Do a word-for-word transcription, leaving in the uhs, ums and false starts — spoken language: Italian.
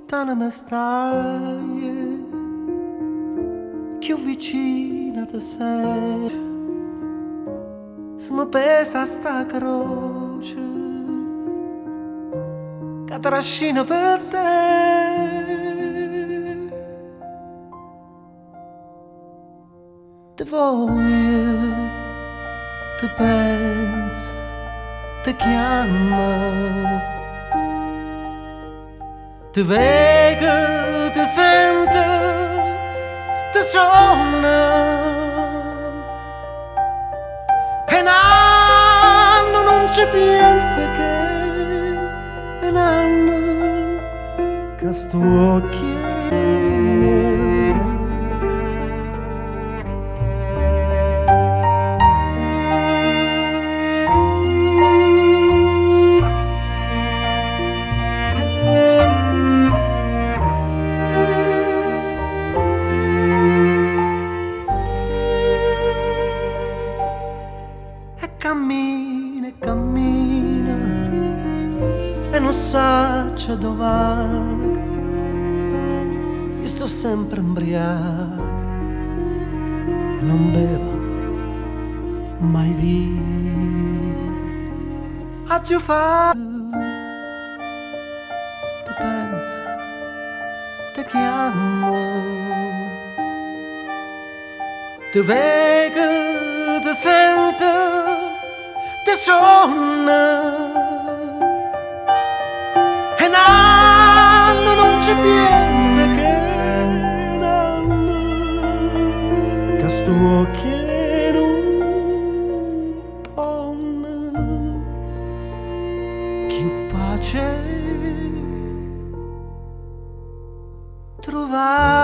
lontana me stai, più vicina te sei. Se mi pesa sta croce che trascina per te, te voglio, te penso, te chiamo, te vedo, te sento, te sono. E un anno non ci pensa che è un anno che sto occhi. Cammina e cammina e non sa c'è dove va. Io sto sempre ubriaco e non bevo mai vino. A giù fa, te penso, te chiamo, te vedo, te sento, te sono. E un anno non ci pensa che è un anno che sto occhi non ponne più pace trovare.